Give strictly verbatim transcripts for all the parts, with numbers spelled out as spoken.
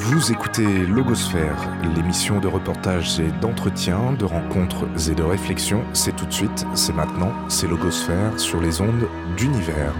Vous écoutez Logosphère, l'émission de reportages et d'entretien, de rencontres et de réflexions. C'est tout de suite, c'est maintenant, c'est Logosphère sur les ondes d'Univers.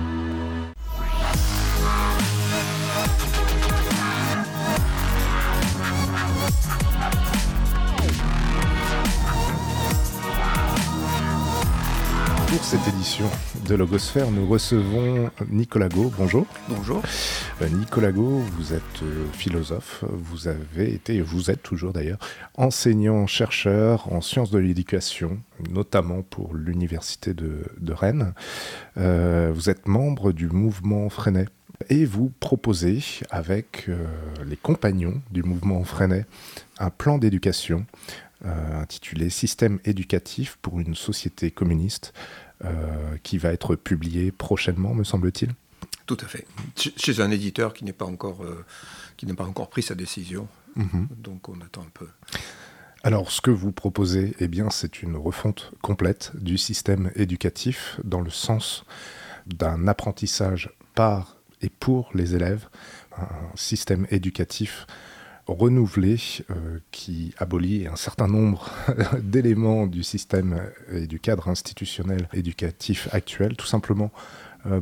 Pour cette édition de Logosphère, nous recevons Nicolas Gault. Bonjour. Bonjour. Euh, Nicolas Gault, vous êtes euh, philosophe, vous avez été, vous êtes toujours d'ailleurs, enseignant-chercheur en sciences de l'éducation, notamment pour l'université de, de Rennes. Euh, vous êtes membre du mouvement Freinet et vous proposez, avec euh, les compagnons du mouvement Freinet, un plan d'éducation euh, intitulé « Système éducatif pour une société communiste ». Euh, qui va être publié prochainement, me semble-t-il. Tout à fait. Chez un éditeur qui n'est pas encore, euh, qui n'a pas encore pris sa décision. Mmh. Donc on attend un peu. Alors ce que vous proposez, eh bien, c'est une refonte complète du système éducatif dans le sens d'un apprentissage par et pour les élèves, un système éducatif renouvelé euh, qui abolit un certain nombre d'éléments du système et du cadre institutionnel éducatif actuel. Tout simplement, euh,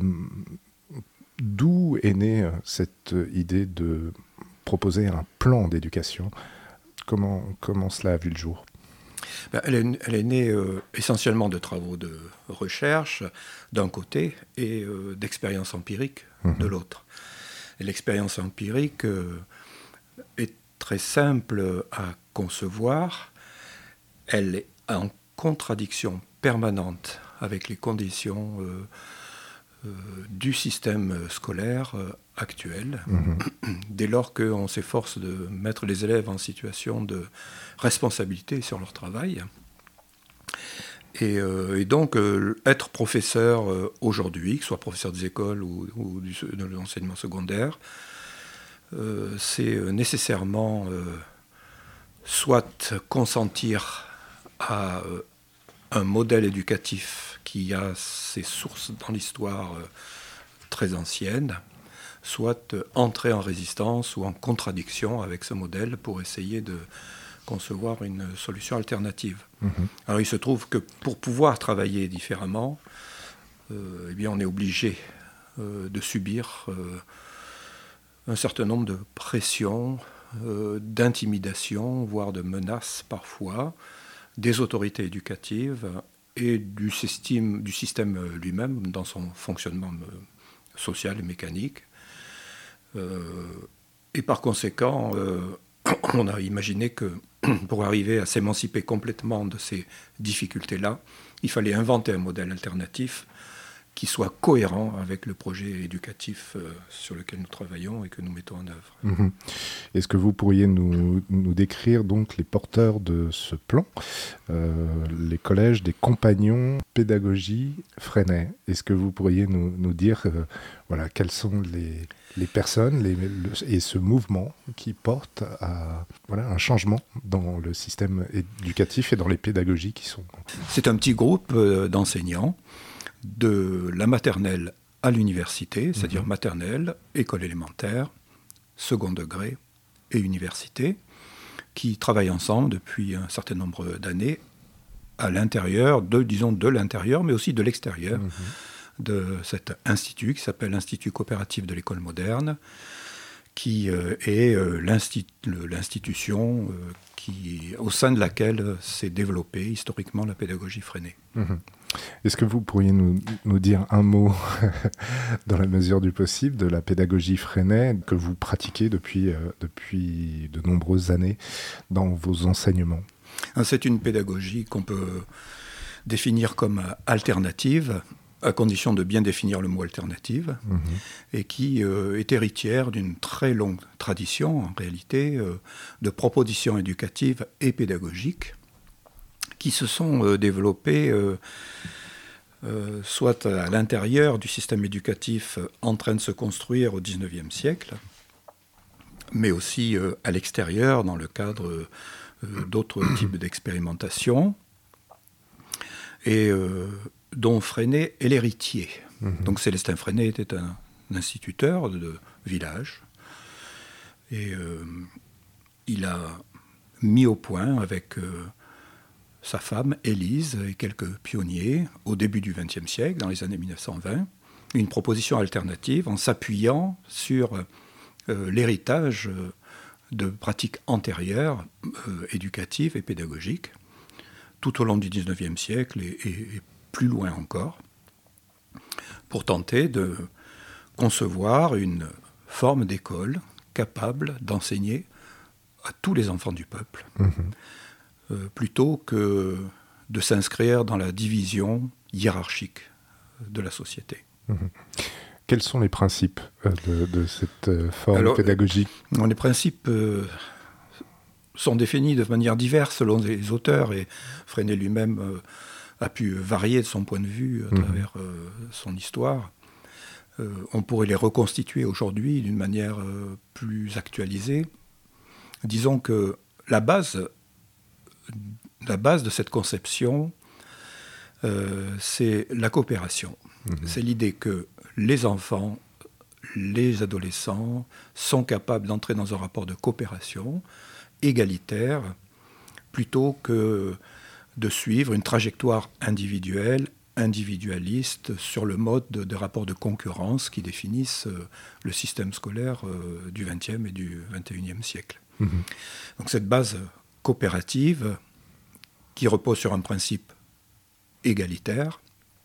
d'où est née cette idée de proposer un plan d'éducation ? Comment, comment cela a vu le jour ? Ben, elle, est, elle est née euh, essentiellement de travaux de recherche d'un côté et euh, d'expériences empiriques mmh. de l'autre. Et l'expérience empirique euh, est très simple à concevoir. Elle est en contradiction permanente avec les conditions euh, euh, du système scolaire euh, actuel, mmh. dès lors qu'on s'efforce de mettre les élèves en situation de responsabilité sur leur travail. Et, euh, et donc, euh, être professeur euh, aujourd'hui, que ce soit professeur des écoles ou, ou du, de l'enseignement secondaire, Euh, c'est nécessairement euh, soit consentir à euh, un modèle éducatif qui a ses sources dans l'histoire euh, très ancienne, soit euh, entrer en résistance ou en contradiction avec ce modèle pour essayer de concevoir une solution alternative. Mmh. Alors il se trouve que pour pouvoir travailler différemment, euh, eh bien, on est obligé euh, de subir euh, un certain nombre de pressions, euh, d'intimidations, voire de menaces parfois, des autorités éducatives et du système, du système lui-même dans son fonctionnement social et mécanique. Euh, et par conséquent, euh, on a imaginé que pour arriver à s'émanciper complètement de ces difficultés-là, il fallait inventer un modèle alternatif qui soit cohérent avec le projet éducatif euh, sur lequel nous travaillons et que nous mettons en œuvre. Mmh. Est-ce que vous pourriez nous, nous décrire donc les porteurs de ce plan, euh, les collèges des compagnons pédagogie Freinet ? Est-ce que vous pourriez nous, nous dire euh, voilà, quelles sont les, les personnes les, le, et ce mouvement qui porte à voilà, un changement dans le système éducatif et dans les pédagogies qui sont... C'est un petit groupe euh, d'enseignants de la maternelle à l'université, c'est-à-dire mmh. maternelle, école élémentaire, second degré et université, qui travaillent ensemble depuis un certain nombre d'années à l'intérieur, de, disons de l'intérieur, mais aussi de l'extérieur mmh. de cet institut qui s'appelle l'Institut coopératif de l'école moderne, qui euh, est euh, l'instit- le, l'institution euh, qui, au sein de laquelle s'est développée historiquement la pédagogie Freinet. Mmh. Est-ce que vous pourriez nous, nous dire un mot, dans la mesure du possible, de la pédagogie Freinet que vous pratiquez depuis, euh, depuis de nombreuses années dans vos enseignements ? C'est une pédagogie qu'on peut définir comme alternative, à condition de bien définir le mot alternative, mmh. et qui euh, est héritière d'une très longue tradition, en réalité, euh, de propositions éducatives et pédagogiques qui se sont euh, développées euh, euh, soit à l'intérieur du système éducatif euh, en train de se construire au dix-neuvième siècle, mais aussi euh, à l'extérieur, dans le cadre euh, d'autres types d'expérimentation, et euh, dont Freinet est l'héritier. Mmh. Donc Célestin Freinet était un, un instituteur de village, Et euh, il a mis au point avec euh, sa femme Élise et quelques pionniers au début du vingtième siècle, dans les années mille neuf cent vingt, une proposition alternative en s'appuyant sur euh, l'héritage de pratiques antérieures, euh, éducatives et pédagogiques, tout au long du dix-neuvième siècle et, et, et plus loin encore, pour tenter de concevoir une forme d'école capable d'enseigner à tous les enfants du peuple, mmh. euh, plutôt que de s'inscrire dans la division hiérarchique de la société. Mmh. Quels sont les principes de, de cette forme Alors, pédagogique ? Les principes euh, sont définis de manière diverse selon les auteurs, et Freinet lui-même euh, a pu varier de son point de vue à travers euh, son histoire. Euh, on pourrait les reconstituer aujourd'hui d'une manière euh, plus actualisée. Disons que la base, la base de cette conception, euh, c'est la coopération. Mmh. C'est l'idée que les enfants, les adolescents sont capables d'entrer dans un rapport de coopération égalitaire plutôt que de suivre une trajectoire individuelle, individualiste sur le mode de, de rapports de concurrence qui définissent euh, le système scolaire euh, du vingtième et du vingt et unième siècle. Mmh. Donc cette base coopérative qui repose sur un principe égalitaire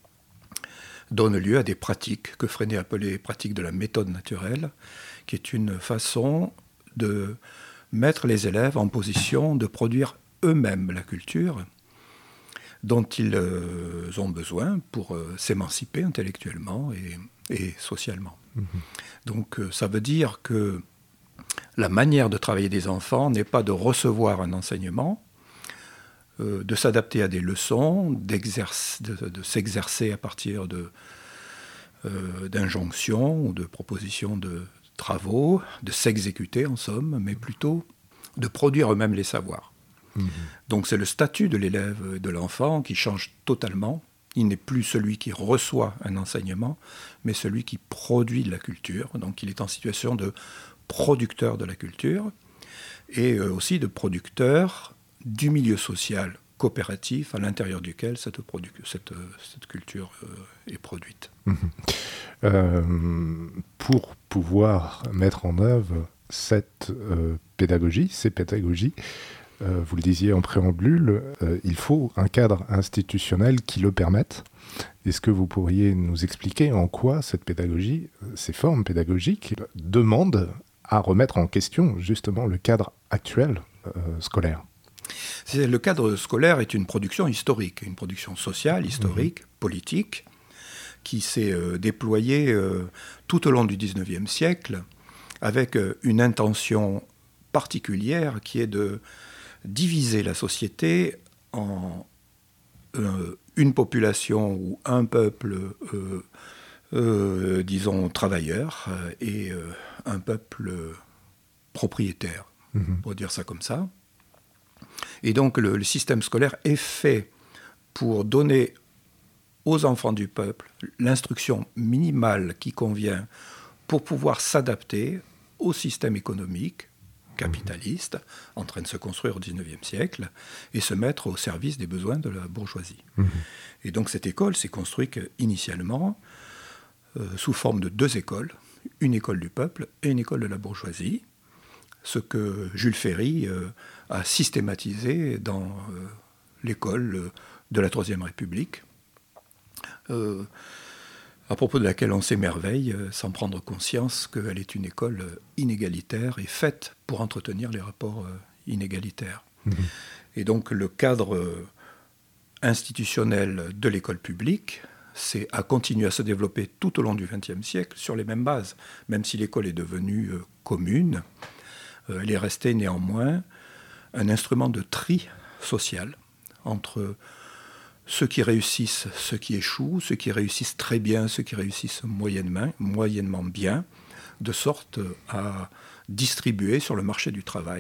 donne lieu à des pratiques que Freinet appelait pratiques de la méthode naturelle, qui est une façon de mettre les élèves en position de produire eux-mêmes la culture dont ils euh, ont besoin pour euh, s'émanciper intellectuellement et, et socialement. Mmh. Donc euh, ça veut dire que la manière de travailler des enfants n'est pas de recevoir un enseignement, euh, de s'adapter à des leçons, de, de s'exercer à partir de, euh, d'injonctions ou de propositions de travaux, de s'exécuter en somme, mais plutôt de produire eux-mêmes les savoirs. Mmh. Donc c'est le statut de l'élève et de l'enfant qui change totalement. Il n'est plus celui qui reçoit un enseignement, mais celui qui produit de la culture. Donc il est en situation de producteur de la culture et aussi de producteur du milieu social coopératif à l'intérieur duquel cette, produ- cette, cette culture euh, est produite. Mmh. Euh, pour pouvoir mettre en œuvre cette euh, pédagogie, ces pédagogies, euh, vous le disiez en préambule, euh, il faut un cadre institutionnel qui le permette. Est-ce que vous pourriez nous expliquer en quoi cette pédagogie, ces formes pédagogiques, demandent à remettre en question justement le cadre actuel euh, scolaire ? C'est, le cadre scolaire est une production historique, une production sociale, historique, mmh. politique, qui s'est euh, déployée euh, tout au long du dix-neuvième siècle avec euh, une intention particulière qui est de diviser la société en euh, une population ou un peuple, euh, euh, disons, travailleur euh, et euh, un peuple propriétaire, mmh. pour dire ça comme ça. Et donc le, le système scolaire est fait pour donner aux enfants du peuple l'instruction minimale qui convient pour pouvoir s'adapter au système économique capitaliste en train de se construire au dix-neuvième siècle et se mettre au service des besoins de la bourgeoisie. Mmh. Et donc cette école s'est construite initialement euh, sous forme de deux écoles, une école du peuple et une école de la bourgeoisie, ce que Jules Ferry euh, a systématisé dans euh, l'école de la Troisième République, euh, à propos de laquelle on s'émerveille euh, sans prendre conscience qu'elle est une école inégalitaire et faite pour entretenir les rapports euh, inégalitaires. Mmh. Et donc le cadre euh, institutionnel de l'école publique c'est, a continué à se développer tout au long du vingtième siècle sur les mêmes bases. Même si l'école est devenue euh, commune, euh, elle est restée néanmoins un instrument de tri social entre ceux qui réussissent, ceux qui échouent, ceux qui réussissent très bien, ceux qui réussissent moyennement, moyennement bien, de sorte à distribuer sur le marché du travail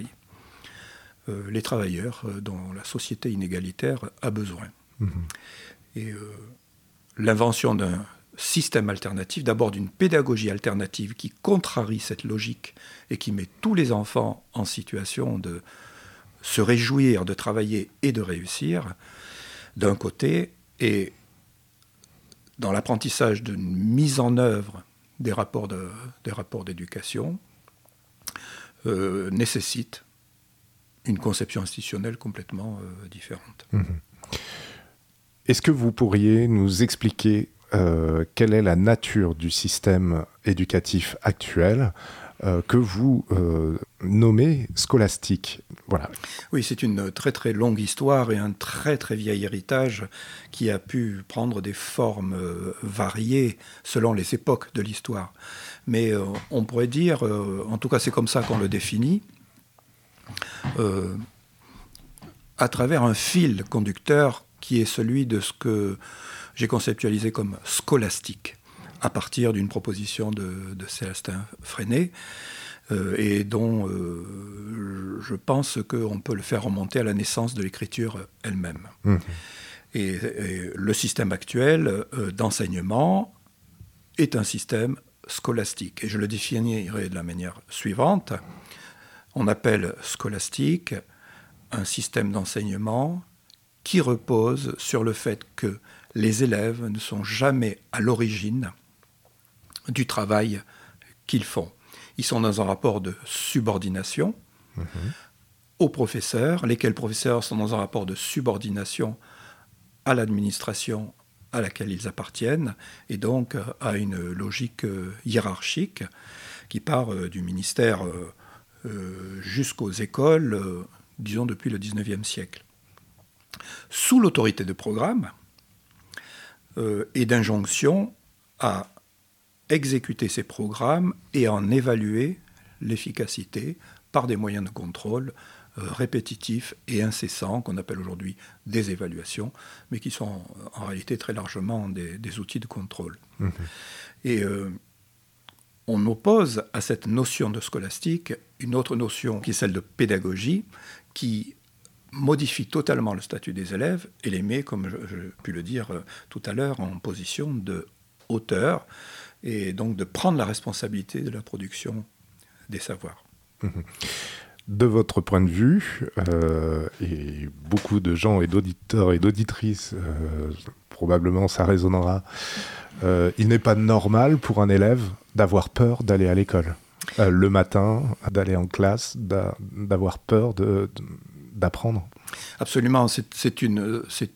euh, les travailleurs dont la société inégalitaire a besoin. Mmh. Et euh, l'invention d'un système alternatif, d'abord d'une pédagogie alternative qui contrarie cette logique et qui met tous les enfants en situation de se réjouir, de travailler et de réussir, d'un côté, et dans l'apprentissage d'une mise en œuvre des rapports, de, des rapports d'éducation, euh, nécessite une conception institutionnelle complètement euh, différente. Mmh. Est-ce que vous pourriez nous expliquer euh, quelle est la nature du système éducatif actuel euh, que vous euh, nommez scolastique? Voilà. Oui, c'est une très très longue histoire et un très très vieil héritage qui a pu prendre des formes euh, variées selon les époques de l'histoire. Mais euh, on pourrait dire, euh, en tout cas c'est comme ça qu'on le définit, euh, à travers un fil conducteur qui est celui de ce que j'ai conceptualisé comme scolastique, à partir d'une proposition de, de Célestin Freinet, euh, et dont euh, je pense qu'on peut le faire remonter à la naissance de l'écriture elle-même. Mmh. Et, et le système actuel euh, d'enseignement est un système scolastique. Et je le définirai de la manière suivante. On appelle scolastique un système d'enseignement qui repose sur le fait que les élèves ne sont jamais à l'origine du travail qu'ils font. Ils sont dans un rapport de subordination mmh. aux professeurs, lesquels professeurs sont dans un rapport de subordination à l'administration à laquelle ils appartiennent, et donc à une logique hiérarchique qui part du ministère jusqu'aux écoles, disons depuis le dix-neuvième siècle. Sous l'autorité de programme euh, et d'injonction à exécuter ces programmes et en évaluer l'efficacité par des moyens de contrôle euh, répétitifs et incessants, qu'on appelle aujourd'hui des évaluations, mais qui sont en réalité très largement des, des outils de contrôle. Mmh. Et euh, on oppose à cette notion de scolastique une autre notion qui est celle de pédagogie, qui modifie totalement le statut des élèves et les met, comme je, je pu le dire euh, tout à l'heure, en position de auteur, et donc de prendre la responsabilité de la production des savoirs. De votre point de vue, euh, et beaucoup de gens et d'auditeurs et d'auditrices, euh, probablement ça résonnera, euh, il n'est pas normal pour un élève d'avoir peur d'aller à l'école. Euh, le matin, d'aller en classe, d'a, d'avoir peur de, de, d'apprendre. Absolument, c'est, c'est, une, c'est,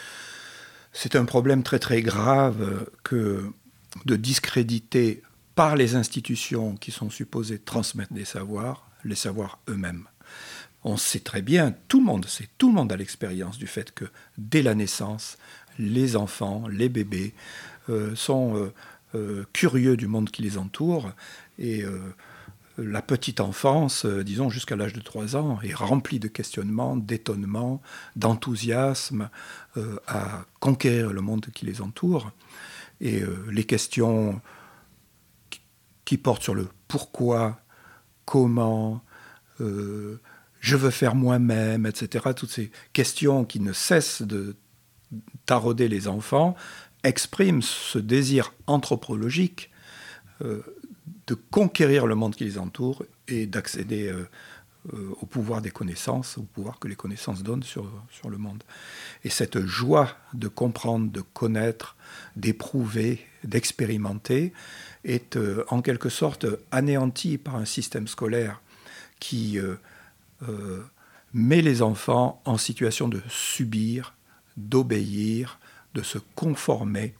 c'est un problème très très grave que de discréditer par les institutions qui sont supposées transmettre des savoirs, les savoirs eux-mêmes. On sait très bien, tout le monde sait, tout le monde a l'expérience du fait que dès la naissance, les enfants, les bébés euh, sont euh, euh, curieux du monde qui les entoure, et euh, la petite enfance, euh, disons jusqu'à l'âge de trois ans, est remplie de questionnements, d'étonnements, d'enthousiasme euh, à conquérir le monde qui les entoure. Et euh, les questions qui, qui portent sur le pourquoi, comment, euh, je veux faire moi-même, et cetera, toutes ces questions qui ne cessent de tarauder les enfants, expriment ce désir anthropologique euh, de conquérir le monde qui les entoure et d'accéder euh, euh, au pouvoir des connaissances, au pouvoir que les connaissances donnent sur, sur le monde. Et cette joie de comprendre, de connaître, d'éprouver, d'expérimenter est euh, en quelque sorte anéantie par un système scolaire qui euh, euh, met les enfants en situation de subir, d'obéir, de se conformer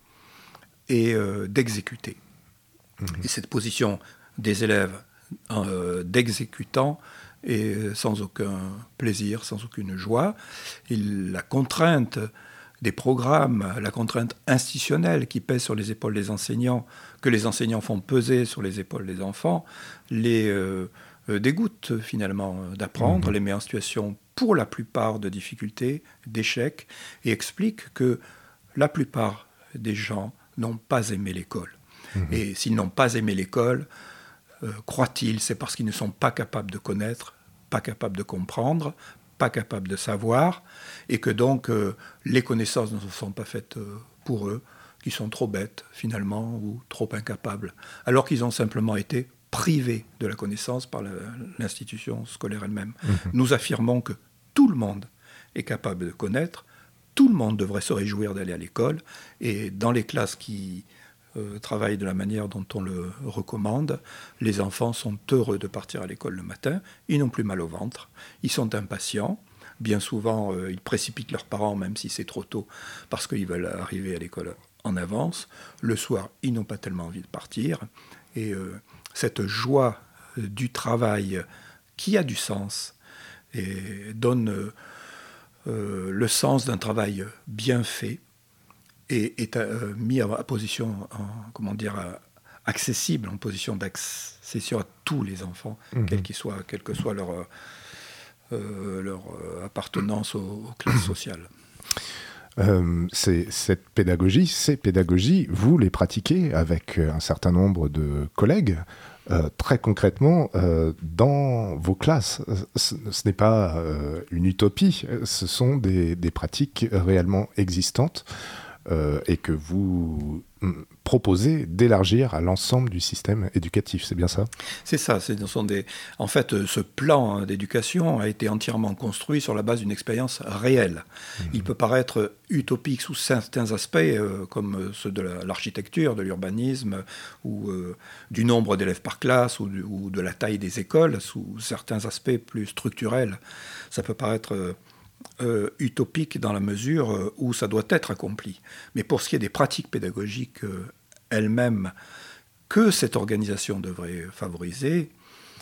et euh, d'exécuter. Mmh. Et cette position des élèves euh, d'exécutants est sans aucun plaisir, sans aucune joie. Et la contrainte des programmes, la contrainte institutionnelle qui pèse sur les épaules des enseignants, que les enseignants font peser sur les épaules des enfants, les euh, dégoûte finalement d'apprendre, mmh. les met en situation pour la plupart de difficultés, d'échecs, et explique que la plupart des gens n'ont pas aimé l'école. Mmh. Et s'ils n'ont pas aimé l'école, euh, croient-ils, c'est parce qu'ils ne sont pas capables de connaître, pas capables de comprendre, pas capables de savoir, et que donc euh, les connaissances ne sont pas faites euh, pour eux, qui sont trop bêtes, finalement, ou trop incapables, alors qu'ils ont simplement été privés de la connaissance par la, l'institution scolaire elle-même. Mmh. Nous affirmons que tout le monde est capable de connaître, tout le monde devrait se réjouir d'aller à l'école, et dans les classes qui euh, travaillent de la manière dont on le recommande, les enfants sont heureux de partir à l'école le matin, ils n'ont plus mal au ventre, ils sont impatients, bien souvent euh, ils précipitent leurs parents même si c'est trop tôt, parce qu'ils veulent arriver à l'école en avance, le soir ils n'ont pas tellement envie de partir, et euh, cette joie euh, du travail qui a du sens et donne euh, euh, le sens d'un travail bien fait et est euh, mis à, à position, en, comment dire, à, accessible, en position d'accession à tous les enfants, mmh. quel qu'ils soient, quelle que soit leur, euh, leur appartenance aux, aux classes sociales. Euh, c'est, cette pédagogie, ces pédagogies, vous les pratiquez avec un certain nombre de collègues, euh, très concrètement, euh, dans vos classes. Ce, ce n'est pas euh, une utopie, ce sont des, des pratiques réellement existantes euh, et que vous proposez d'élargir à l'ensemble du système éducatif, c'est bien ça ? C'est ça, ce sont des... en fait, ce plan d'éducation a été entièrement construit sur la base d'une expérience réelle. Mmh. Il peut paraître utopique sous certains aspects, euh, comme ceux de la, l'architecture, de l'urbanisme, ou euh, du nombre d'élèves par classe, ou, du, ou de la taille des écoles, sous certains aspects plus structurels. Ça peut paraître... Euh, Euh, utopique dans la mesure euh, où ça doit être accompli. Mais pour ce qui est des pratiques pédagogiques euh, elles-mêmes que cette organisation devrait favoriser,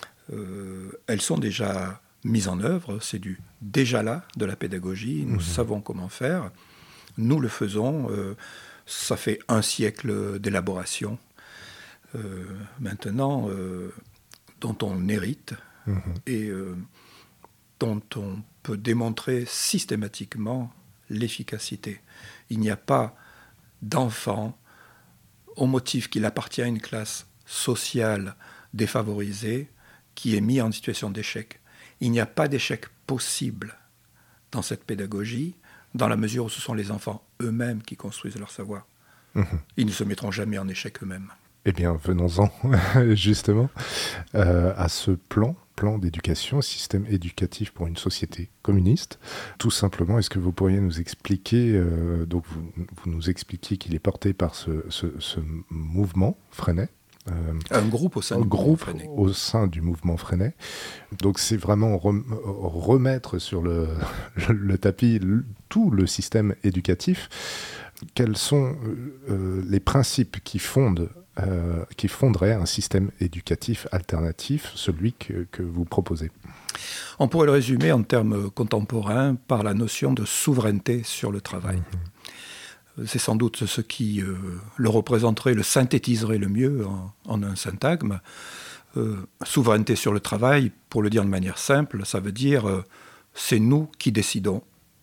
euh, elles sont déjà mises en œuvre. C'est du déjà là de la pédagogie. Nous mmh. savons comment faire. Nous le faisons. Euh, ça fait un siècle d'élaboration euh, maintenant euh, dont on hérite mmh. et euh, dont on peut démontrer systématiquement l'efficacité. Il n'y a pas d'enfant, au motif qu'il appartient à une classe sociale défavorisée, qui est mis en situation d'échec. Il n'y a pas d'échec possible dans cette pédagogie, dans la mesure où ce sont les enfants eux-mêmes qui construisent leur savoir. Mmh. Ils ne se mettront jamais en échec eux-mêmes. Eh bien, venons-en justement euh, à ce plan. plan d'éducation, système éducatif pour une société communiste. Tout simplement, est-ce que vous pourriez nous expliquer, euh, donc vous, vous nous expliquiez qu'il est porté par ce, ce, ce mouvement Freinet. Euh, un groupe au sein un du groupe mouvement Freinet. au sein du mouvement Freinet. Donc c'est vraiment rem, remettre sur le, le, le tapis le, tout le système éducatif. Quels sont euh, les principes qui fondent Euh, qui fonderait un système éducatif alternatif, celui que, que vous proposez ? On pourrait le résumer en termes contemporains par la notion de souveraineté sur le travail. Mmh. C'est sans doute ce qui euh, le représenterait, le synthétiserait le mieux en, en un syntagme. Euh, souveraineté sur le travail, pour le dire de manière simple, ça veut dire euh, c'est nous qui décidons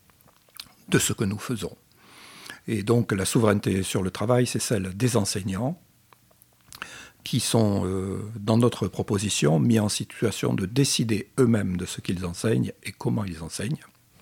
de ce que nous faisons. Et donc la souveraineté sur le travail, c'est celle des enseignants, qui sont, euh, dans notre proposition, mis en situation de décider eux-mêmes de ce qu'ils enseignent et comment ils enseignent,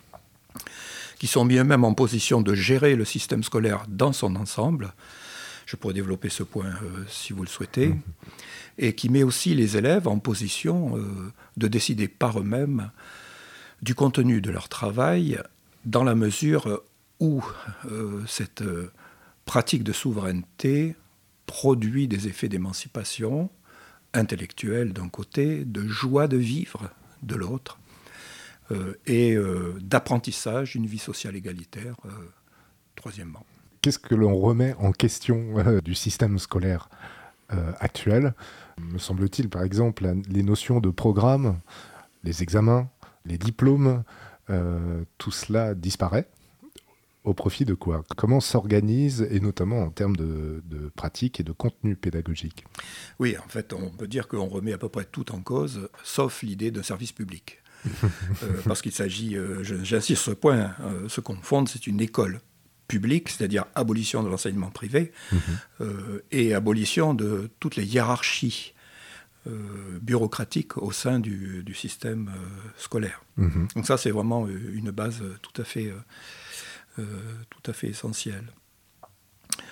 qui sont mis eux-mêmes en position de gérer le système scolaire dans son ensemble, je pourrais développer ce point euh, si vous le souhaitez, mmh. et qui met aussi les élèves en position euh, de décider par eux-mêmes du contenu de leur travail, dans la mesure où euh, cette euh, pratique de souveraineté produit des effets d'émancipation intellectuelle d'un côté, de joie de vivre de l'autre, euh, et euh, d'apprentissage d'une vie sociale égalitaire, euh, troisièmement. Qu'est-ce que l'on remet en question euh, du système scolaire euh, actuel ? Me semble-t-il, par exemple, la, les notions de programme, les examens, les diplômes, euh, tout cela disparaît. Au profit de quoi ? Comment s'organise, et notamment en termes de, de pratique et de contenu pédagogique ? Oui, en fait, on peut dire qu'on remet à peu près tout en cause, sauf l'idée d'un service public. euh, parce qu'il s'agit, euh, j'insiste sur ce point, euh, ce qu'on fonde, c'est une école publique, c'est-à-dire abolition de l'enseignement privé, mmh. euh, et abolition de toutes les hiérarchies euh, bureaucratiques au sein du, du système euh, scolaire. Mmh. Donc ça, c'est vraiment une base tout à fait... Euh, Euh, tout à fait essentiel.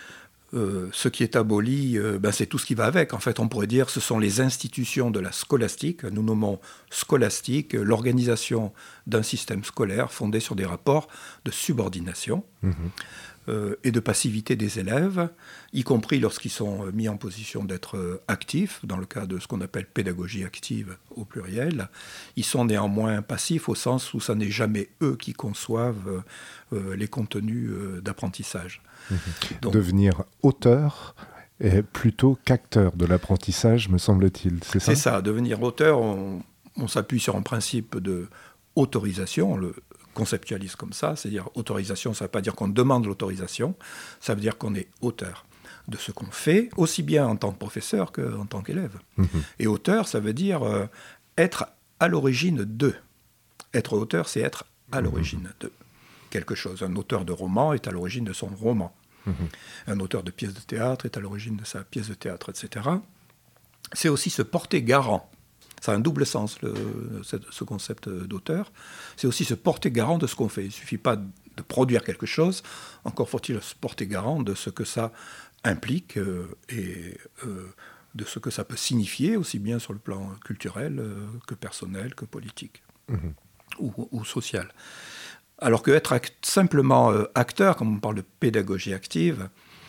euh, ce qui est aboli, euh, ben c'est tout ce qui va avec. En fait, on pourrait dire que ce sont les institutions de la scolastique. Nous nommons scolastique l'organisation d'un système scolaire fondé sur des rapports de subordination. Mmh. Euh, et de passivité des élèves, y compris lorsqu'ils sont mis en position d'être euh, actifs, dans le cas de ce qu'on appelle pédagogie active au pluriel. Ils sont néanmoins passifs au sens où ce n'est jamais eux qui conçoivent euh, les contenus euh, d'apprentissage. Mmh. Donc, devenir auteur est plutôt qu'acteur de l'apprentissage, me semble-t-il, c'est ça ? C'est ça, devenir auteur, on, on s'appuie sur un principe de autorisation, le conceptualise comme ça, c'est-à-dire autorisation, ça ne veut pas dire qu'on demande l'autorisation, ça veut dire qu'on est auteur de ce qu'on fait, aussi bien en tant que professeur qu'en tant qu'élève. Mmh. Et auteur, ça veut dire euh, être à l'origine de. Être auteur, c'est être à l'origine mmh. de quelque chose. Un auteur de roman est à l'origine de son roman. Mmh. Un auteur de pièce de théâtre est à l'origine de sa pièce de théâtre, et cetera. C'est aussi se porter garant. Ça a un double sens, le, ce concept d'auteur. C'est aussi se porter garant de ce qu'on fait. Il ne suffit pas de produire quelque chose, encore faut-il se porter garant de ce que ça implique euh, et euh, de ce que ça peut signifier, aussi bien sur le plan culturel euh, que personnel, que politique mmh. ou, ou social. Alors qu'être act- simplement euh, acteur, comme on parle de pédagogie active,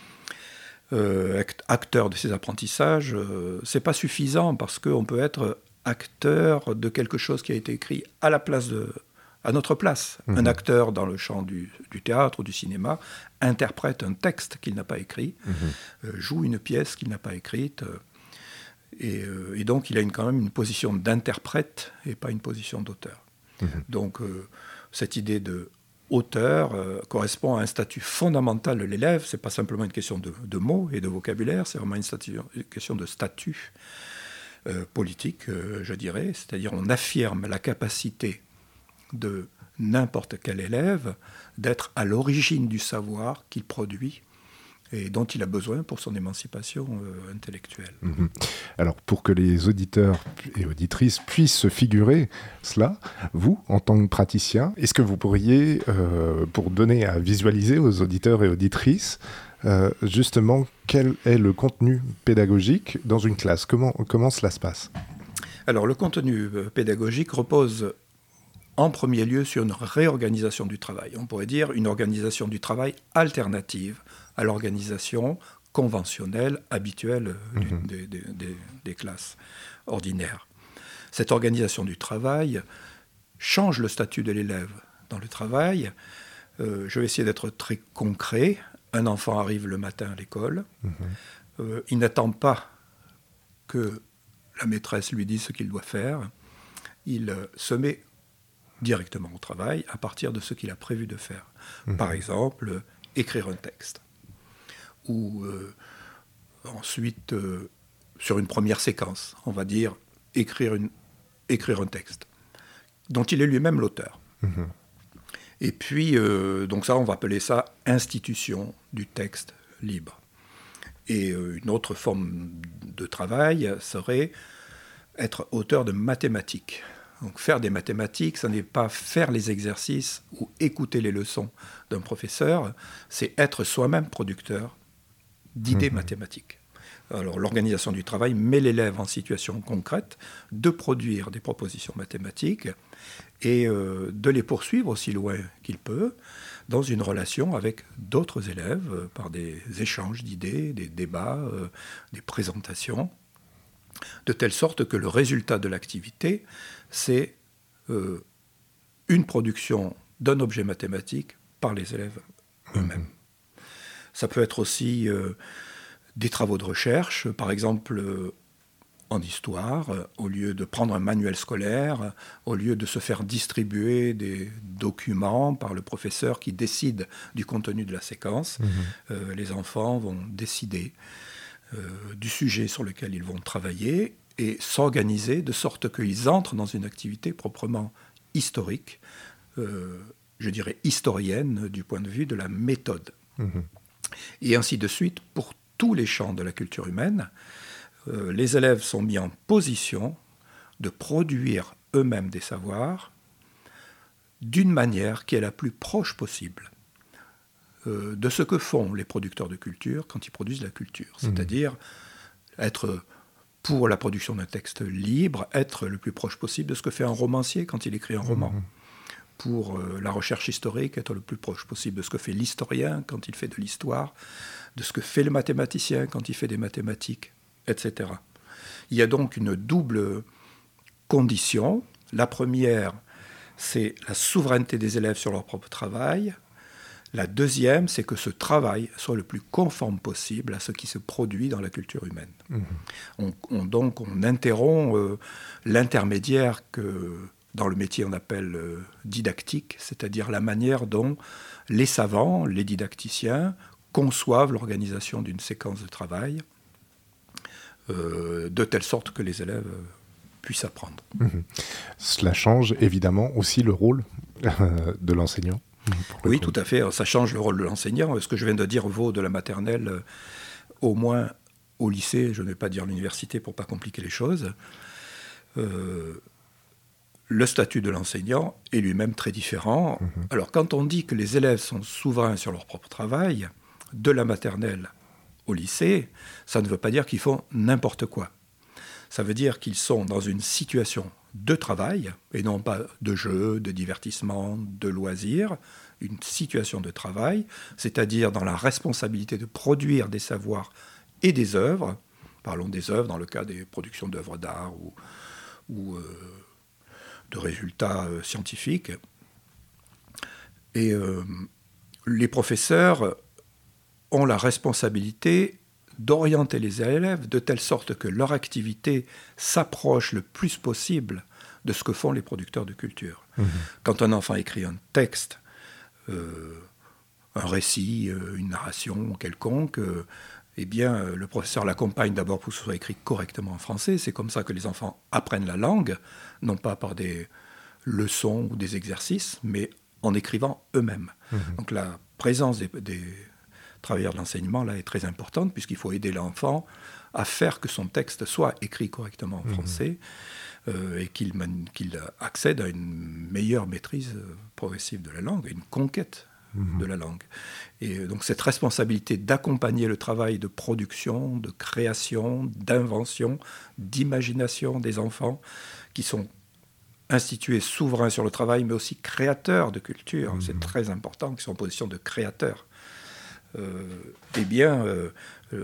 euh, acteur de ces apprentissages, euh, ce n'est pas suffisant parce qu'on peut être acteur de quelque chose qui a été écrit à la place de, à notre place. Mmh. Un acteur dans le champ du, du théâtre ou du cinéma interprète un texte qu'il n'a pas écrit, mmh. euh, joue une pièce qu'il n'a pas écrite, euh, et, euh, et donc il a une, quand même une position d'interprète et pas une position d'auteur. Mmh. Donc euh, cette idée de auteur euh, correspond à un statut fondamental de l'élève. C'est pas simplement une question de, de mots et de vocabulaire, c'est vraiment une, statut, une question de statut. Euh, politique, euh, je dirais, c'est-à-dire on affirme la capacité de n'importe quel élève d'être à l'origine du savoir qu'il produit et dont il a besoin pour son émancipation euh, intellectuelle. Mmh. Alors, pour que les auditeurs et auditrices puissent se figurer cela, vous, en tant que praticien, est-ce que vous pourriez, euh, pour donner à visualiser aux auditeurs et auditrices, Euh, justement, quel est le contenu pédagogique dans une classe ? Comment, comment cela se passe ? Alors, le contenu pédagogique repose en premier lieu sur une réorganisation du travail. On pourrait dire une organisation du travail alternative à l'organisation conventionnelle, habituelle du, mmh. des, des, des, des classes ordinaires. Cette organisation du travail change le statut de l'élève dans le travail. Euh, je vais essayer d'être très concret. Un enfant arrive le matin à l'école, mmh. euh, il n'attend pas que la maîtresse lui dise ce qu'il doit faire, il euh, se met directement au travail à partir de ce qu'il a prévu de faire. Mmh. Par exemple, euh, écrire un texte. Ou euh, ensuite, euh, sur une première séquence, on va dire écrire, une, écrire un texte, dont il est lui-même l'auteur. Mmh. Et puis, euh, donc ça, on va appeler ça institution du texte libre. Et euh, une autre forme de travail serait être auteur de mathématiques. Donc faire des mathématiques, ça n'est pas faire les exercices ou écouter les leçons d'un professeur, c'est être soi-même producteur d'idées mmh. mathématiques. Alors l'organisation du travail met l'élève en situation concrète de produire des propositions mathématiques et euh, de les poursuivre aussi loin qu'il peut dans une relation avec d'autres élèves euh, par des échanges d'idées, des débats, euh, des présentations, de telle sorte que le résultat de l'activité, c'est euh, une production d'un objet mathématique par les élèves eux-mêmes. Mmh. Ça peut être aussi euh, des travaux de recherche, par exemple euh, en histoire, euh, au lieu de prendre un manuel scolaire, euh, au lieu de se faire distribuer des documents par le professeur qui décide du contenu de la séquence, mmh. euh, les enfants vont décider euh, du sujet sur lequel ils vont travailler et s'organiser de sorte qu'ils entrent dans une activité proprement historique, euh, je dirais historienne du point de vue de la méthode. Mmh. Et ainsi de suite pour tous les champs de la culture humaine. Euh, les élèves sont mis en position de produire eux-mêmes des savoirs d'une manière qui est la plus proche possible euh, de ce que font les producteurs de culture quand ils produisent la culture. C'est-à-dire être, pour la production d'un texte libre, être le plus proche possible de ce que fait un romancier quand il écrit un roman. Mmh. Pour euh, la recherche historique, être le plus proche possible de ce que fait l'historien quand il fait de l'histoire, de ce que fait le mathématicien quand il fait des mathématiques, et cetera. Il y a donc une double condition. La première, c'est la souveraineté des élèves sur leur propre travail. La deuxième, c'est que ce travail soit le plus conforme possible à ce qui se produit dans la culture humaine. Mmh. On, on, donc, on interrompt euh, l'intermédiaire que... dans le métier on appelle euh, didactique, c'est-à-dire la manière dont les savants, les didacticiens, conçoivent l'organisation d'une séquence de travail, euh, de telle sorte que les élèves euh, puissent apprendre. Mmh. Cela change évidemment aussi le rôle euh, de l'enseignant. Oui, tout à fait. Alors, ça change le rôle de l'enseignant. Ce que je viens de dire vaut de la maternelle, euh, au moins au lycée, je ne vais pas dire l'université pour ne pas compliquer les choses. Euh, Le statut de l'enseignant est lui-même très différent. Mmh. Alors, quand on dit que les élèves sont souverains sur leur propre travail, de la maternelle au lycée, ça ne veut pas dire qu'ils font n'importe quoi. Ça veut dire qu'ils sont dans une situation de travail, et non pas de jeu, de divertissement, de loisir, une situation de travail, c'est-à-dire dans la responsabilité de produire des savoirs et des œuvres. Parlons des œuvres dans le cas des productions d'œuvres d'art ou... ou euh, de résultats euh, scientifiques. Et euh, les professeurs ont la responsabilité d'orienter les élèves de telle sorte que leur activité s'approche le plus possible de ce que font les producteurs de culture. Mmh. Quand un enfant écrit un texte, euh, un récit, euh, une narration quelconque, euh, eh bien, le professeur l'accompagne d'abord pour que ce soit écrit correctement en français. C'est comme ça que les enfants apprennent la langue, non pas par des leçons ou des exercices, mais en écrivant eux-mêmes. Mmh. Donc la présence des, des travailleurs de l'enseignement là est très importante, puisqu'il faut aider l'enfant à faire que son texte soit écrit correctement en mmh. français euh, et qu'il, qu'il accède à une meilleure maîtrise progressive de la langue, à une conquête de la langue. Et donc cette responsabilité d'accompagner le travail de production, de création, d'invention, d'imagination des enfants qui sont institués souverains sur le travail, mais aussi créateurs de culture, mmh. c'est très important, qui sont en position de créateurs. Euh, eh bien, euh, euh,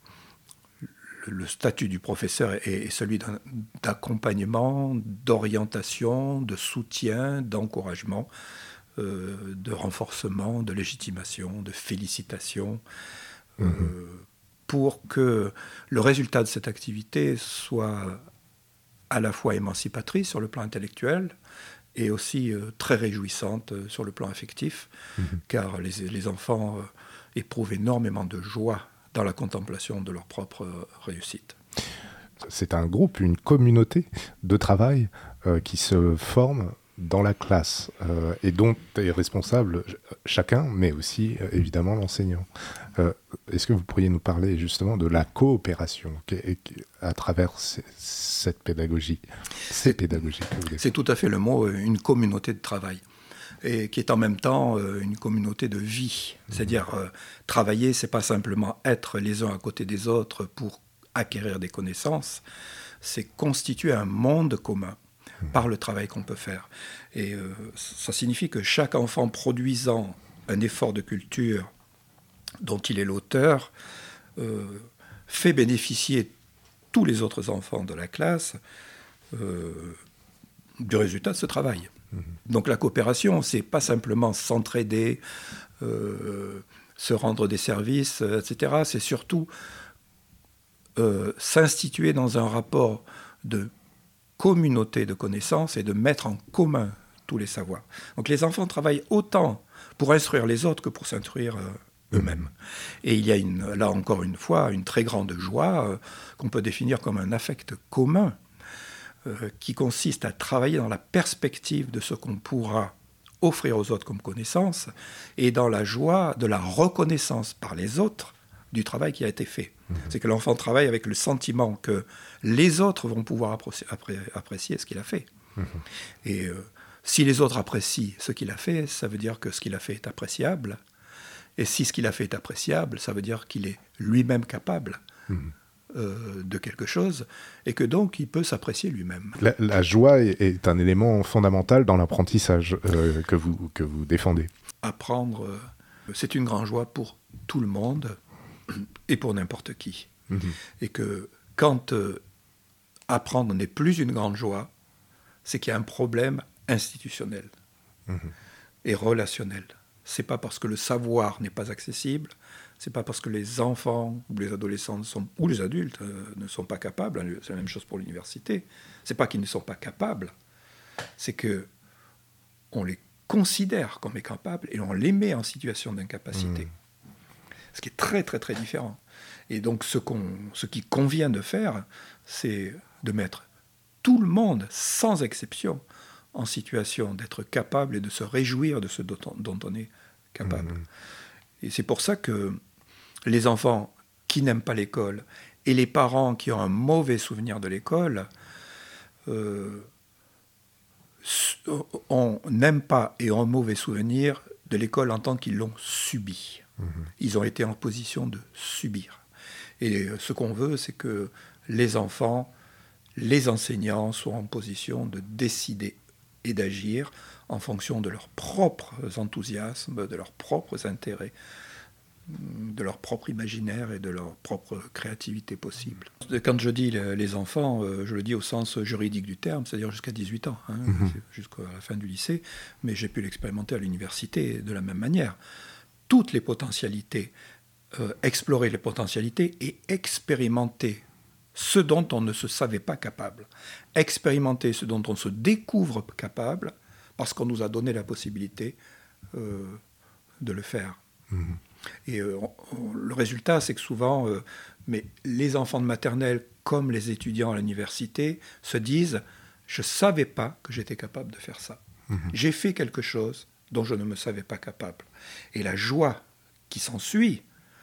le statut du professeur est, est celui d'un, d'accompagnement, d'orientation, de soutien, d'encouragement, Euh, de renforcement, de légitimation, de félicitations, mmh. euh, pour que le résultat de cette activité soit à la fois émancipatrice sur le plan intellectuel et aussi euh, très réjouissante euh, sur le plan affectif, mmh. car les, les enfants euh, éprouvent énormément de joie dans la contemplation de leur propre euh, réussite. C'est un groupe, une communauté de travail euh, qui se forme dans la classe, euh, et dont est responsable chacun, mais aussi euh, évidemment l'enseignant. Euh, est-ce que vous pourriez nous parler justement de la coopération à travers ces, cette pédagogie, ces pédagogies que vous C'est tout à fait le mot, une communauté de travail, et qui est en même temps euh, une communauté de vie. Mmh. C'est-à-dire, euh, travailler, c'est pas simplement être les uns à côté des autres pour acquérir des connaissances, c'est constituer un monde commun par le travail qu'on peut faire. Et euh, ça signifie que chaque enfant produisant un effort de culture dont il est l'auteur euh, fait bénéficier tous les autres enfants de la classe euh, du résultat de ce travail. Mmh. Donc la coopération, c'est pas simplement s'entraider, euh, se rendre des services, et cetera. C'est surtout euh, s'instituer dans un rapport de communauté de connaissances et de mettre en commun tous les savoirs. Donc les enfants travaillent autant pour instruire les autres que pour s'instruire euh, eux-mêmes. Et il y a une, là encore une fois une très grande joie euh, qu'on peut définir comme un affect commun euh, qui consiste à travailler dans la perspective de ce qu'on pourra offrir aux autres comme connaissance et dans la joie de la reconnaissance par les autres du travail qui a été fait. Mmh. C'est que l'enfant travaille avec le sentiment que les autres vont pouvoir apprécier, apprécier ce qu'il a fait. Mmh. Et euh, si les autres apprécient ce qu'il a fait, ça veut dire que ce qu'il a fait est appréciable Et si ce qu'il a fait est appréciable, ça veut dire qu'il est lui-même capable mmh. euh, de quelque chose, et que donc il peut s'apprécier lui-même. La, la joie est, est un élément fondamental dans l'apprentissage euh, que, vous, que vous défendez. Apprendre, euh, c'est une grande joie pour tout le monde et pour n'importe qui. Mmh. Et que quand euh, apprendre n'est plus une grande joie, c'est qu'il y a un problème institutionnel mmh. et relationnel. C'est pas parce que le savoir n'est pas accessible, c'est pas parce que les enfants ou les adolescents sont, ou les adultes euh, ne sont pas capables, c'est la même chose pour l'université, c'est pas qu'ils ne sont pas capables, c'est que on les considère comme incapables et on les met en situation d'incapacité. Mmh. Ce qui est très très très différent. Et donc ce, qu'on, ce qui convient de faire, c'est de mettre tout le monde, sans exception, en situation d'être capable et de se réjouir de ce dont on, dont on est capable. Mmh. Et c'est pour ça que les enfants qui n'aiment pas l'école et les parents qui ont un mauvais souvenir de l'école, euh, on n'aime pas et ont un mauvais souvenir de l'école en tant qu'ils l'ont subi. Mmh. Ils ont été en position de subir. Et ce qu'on veut, c'est que les enfants, les enseignants soient en position de décider et d'agir en fonction de leurs propres enthousiasmes, de leurs propres intérêts, de leur propre imaginaire et de leur propre créativité possible. Quand je dis les enfants, je le dis au sens juridique du terme, c'est-à-dire jusqu'à dix-huit ans, hein, mmh. jusqu'à la fin du lycée, mais j'ai pu l'expérimenter à l'université de la même manière. Toutes les potentialités, euh, explorer les potentialités et expérimenter ce dont on ne se savait pas capable. Expérimenter ce dont on se découvre capable parce qu'on nous a donné la possibilité euh, de le faire. Mmh. Et euh, on, le résultat, c'est que souvent, euh, mais les enfants de maternelle comme les étudiants à l'université se disent « je ne savais pas que j'étais capable de faire ça. Mmh. J'ai fait quelque chose dont je ne me savais pas capable. » Et la joie qui s'ensuit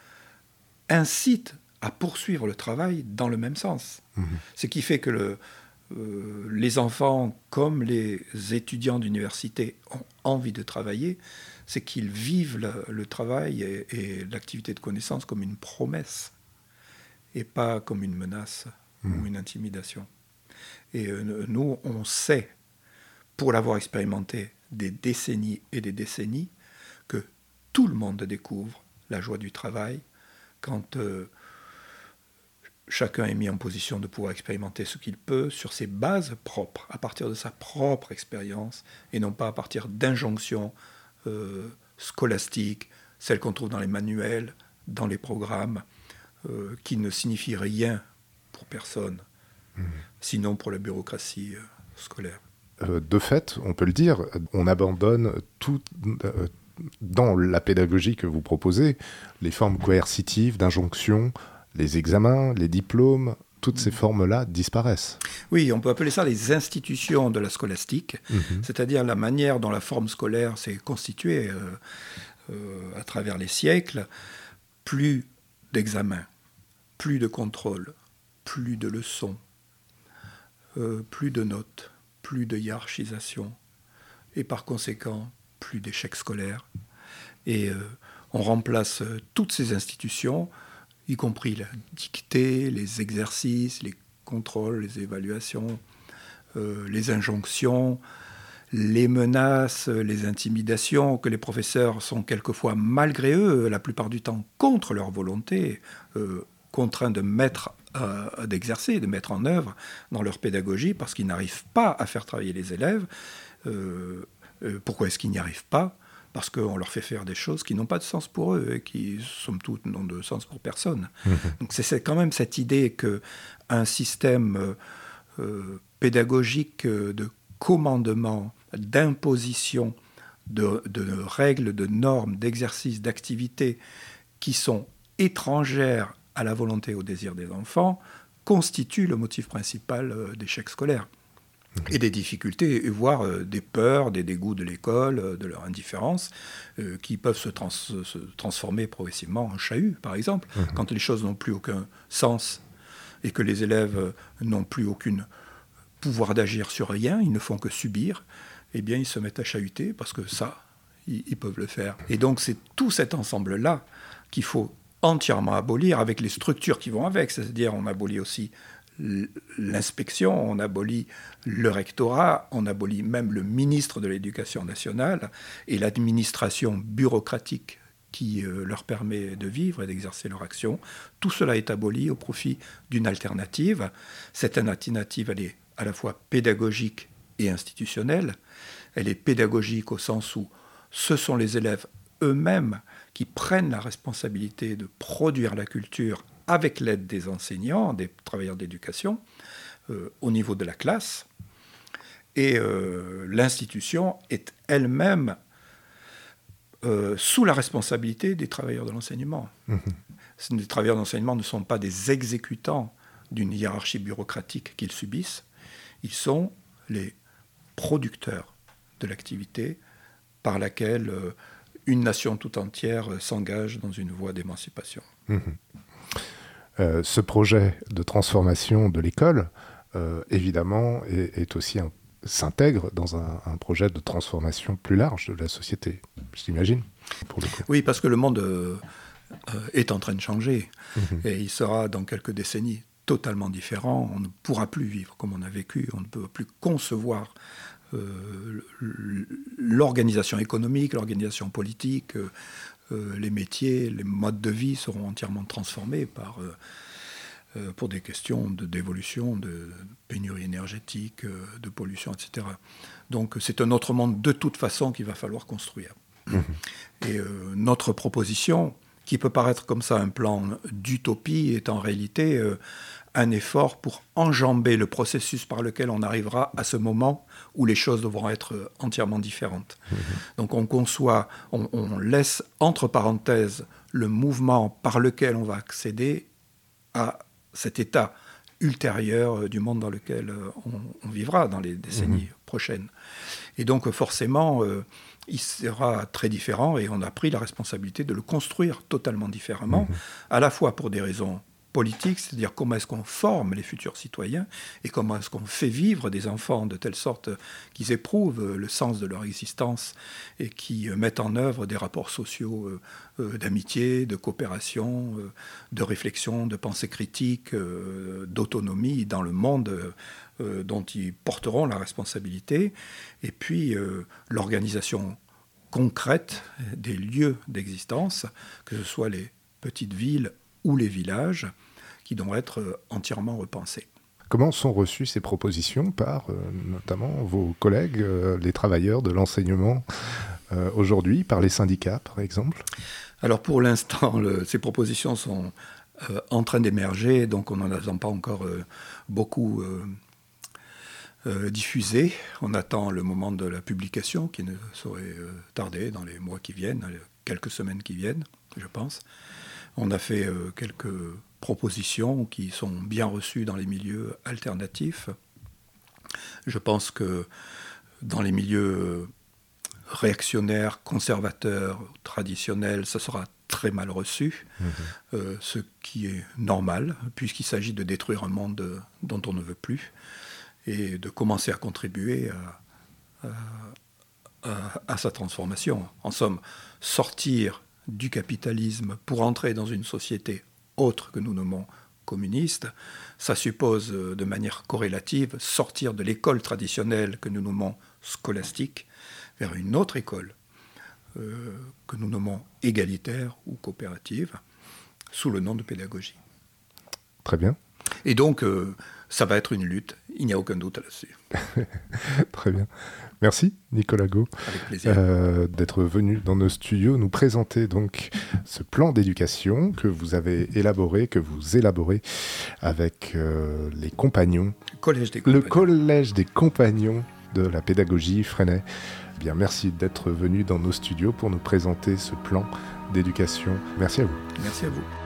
incite à poursuivre le travail dans le même sens. Mmh. Ce qui fait que le, euh, les enfants, comme les étudiants d'université, ont envie de travailler, c'est qu'ils vivent le, le travail et, et l'activité de connaissance comme une promesse, et pas comme une menace mmh. ou une intimidation. Et euh, nous, on sait, pour l'avoir expérimenté des décennies et des décennies, que tout le monde découvre la joie du travail quand... Euh, chacun est mis en position de pouvoir expérimenter ce qu'il peut sur ses bases propres, à partir de sa propre expérience, et non pas à partir d'injonctions euh, scolastiques, celles qu'on trouve dans les manuels, dans les programmes, euh, qui ne signifient rien pour personne, mmh. sinon pour la bureaucratie euh, scolaire. Euh, de fait, on peut le dire, on abandonne tout... Euh, dans la pédagogie que vous proposez, les formes coercitives, d'injonction, les examens, les diplômes, toutes ces formes-là disparaissent. Oui, on peut appeler ça les institutions de la scolastique, mmh. c'est-à-dire la manière dont la forme scolaire s'est constituée euh, euh, à travers les siècles. Plus d'examens, plus de contrôle, plus de leçons, euh, plus de notes, plus de hiérarchisation, et par conséquent, plus d'échecs scolaires. Et euh, on remplace euh, toutes ces institutions, y compris la dictée, les exercices, les contrôles, les évaluations, euh, les injonctions, les menaces, les intimidations, que les professeurs sont quelquefois, malgré eux, la plupart du temps contre leur volonté, euh, contraints de mettre, euh, d'exercer, de mettre en œuvre dans leur pédagogie, parce qu'ils n'arrivent pas à faire travailler les élèves. Euh, euh, pourquoi est-ce qu'ils n'y arrivent pas ? Parce qu'on leur fait faire des choses qui n'ont pas de sens pour eux et qui, somme toute, n'ont de sens pour personne. Mmh. Donc c'est, c'est quand même cette idée qu'un système euh, euh, pédagogique de commandement, d'imposition, de, de règles, de normes, d'exercices, d'activités qui sont étrangères à la volonté et au désir des enfants constitue le motif principal euh, d'échec scolaire. Et des difficultés, voire euh, des peurs, des dégoûts de l'école, euh, de leur indifférence, euh, qui peuvent se, trans- se transformer progressivement en chahut, par exemple, mmh. quand les choses n'ont plus aucun sens et que les élèves euh, n'ont plus aucun pouvoir d'agir sur rien, ils ne font que subir, eh bien ils se mettent à chahuter parce que ça, ils, ils peuvent le faire. Et donc c'est tout cet ensemble-là qu'il faut entièrement abolir avec les structures qui vont avec, c'est-à-dire on abolit aussi l'inspection, on abolit le rectorat, on abolit même le ministre de l'Éducation nationale et l'administration bureaucratique qui euh, leur permet de vivre et d'exercer leur action. Tout cela est aboli au profit d'une alternative. Cette alternative, elle est à la fois pédagogique et institutionnelle. Elle est pédagogique au sens où ce sont les élèves eux-mêmes qui prennent la responsabilité de produire la culture avec l'aide des enseignants, des travailleurs d'éducation, euh, au niveau de la classe. Et euh, l'institution est elle-même euh, sous la responsabilité des travailleurs de l'enseignement. Mmh. Les travailleurs de l'enseignement ne sont pas des exécutants d'une hiérarchie bureaucratique qu'ils subissent, ils sont les producteurs de l'activité par laquelle euh, une nation tout entière euh, s'engage dans une voie d'émancipation. Mmh. Euh, ce projet de transformation de l'école, euh, évidemment, est, est aussi un, s'intègre dans un, un projet de transformation plus large de la société, j'imagine, pour le coup. Oui, parce que le monde euh, est en train de changer, mmh. et il sera dans quelques décennies totalement différent. On ne pourra plus vivre comme on a vécu, on ne peut plus concevoir euh, l'organisation économique, l'organisation politique, euh, Euh, les métiers, les modes de vie seront entièrement transformés par, euh, euh, pour des questions de, d'évolution, de pénurie énergétique, euh, de pollution, et cetera. Donc c'est un autre monde de toute façon qu'il va falloir construire. Mmh. Et euh, notre proposition, qui peut paraître comme ça un plan d'utopie, est en réalité euh, un effort pour enjamber le processus par lequel on arrivera à ce moment où les choses devront être entièrement différentes. Mmh. Donc on conçoit, on, on laisse entre parenthèses le mouvement par lequel on va accéder à cet état ultérieur du monde dans lequel on, on vivra dans les décennies mmh. prochaines. Et donc forcément, euh, il sera très différent et on a pris la responsabilité de le construire totalement différemment, mmh. à la fois pour des raisons politique, c'est-à-dire comment est-ce qu'on forme les futurs citoyens et comment est-ce qu'on fait vivre des enfants de telle sorte qu'ils éprouvent le sens de leur existence et qui mettent en œuvre des rapports sociaux euh, euh, d'amitié, de coopération, euh, de réflexion, de pensée critique, euh, d'autonomie dans le monde euh, dont ils porteront la responsabilité, et puis euh, l'organisation concrète des lieux d'existence, que ce soit les petites villes ou les villages, qui doivent être entièrement repensés. Comment sont reçues ces propositions par euh, notamment vos collègues, euh, les travailleurs de l'enseignement euh, aujourd'hui, par les syndicats par exemple ? Alors pour l'instant, le, ces propositions sont euh, en train d'émerger, donc on n'en a pas encore euh, beaucoup euh, euh, diffusé. On attend le moment de la publication qui ne saurait euh, tarder dans les mois qui viennent, quelques semaines qui viennent, je pense. On a fait euh, quelques propositions qui sont bien reçues dans les milieux alternatifs. Je pense que dans les milieux réactionnaires, conservateurs, traditionnels, ça sera très mal reçu, mmh. euh, ce qui est normal, puisqu'il s'agit de détruire un monde dont on ne veut plus, et de commencer à contribuer à, à, à, à sa transformation. En somme, sortir du capitalisme pour entrer dans une société autre que nous nommons communiste, ça suppose de manière corrélative sortir de l'école traditionnelle que nous nommons scolastique vers une autre école euh, que nous nommons égalitaire ou coopérative sous le nom de pédagogie. Très bien. Et donc, euh, ça va être une lutte, il n'y a aucun doute là-dessus. Très bien. Merci Nicolas Gault Avec plaisir. Euh, d'être venu dans nos studios nous présenter donc ce plan d'éducation que vous avez élaboré, que vous élaborez avec euh, les compagnons, Collège des compagnons. le Collège des compagnons de la pédagogie Freinet. Bien, merci d'être venu dans nos studios pour nous présenter ce plan d'éducation. Merci à vous. Merci à vous.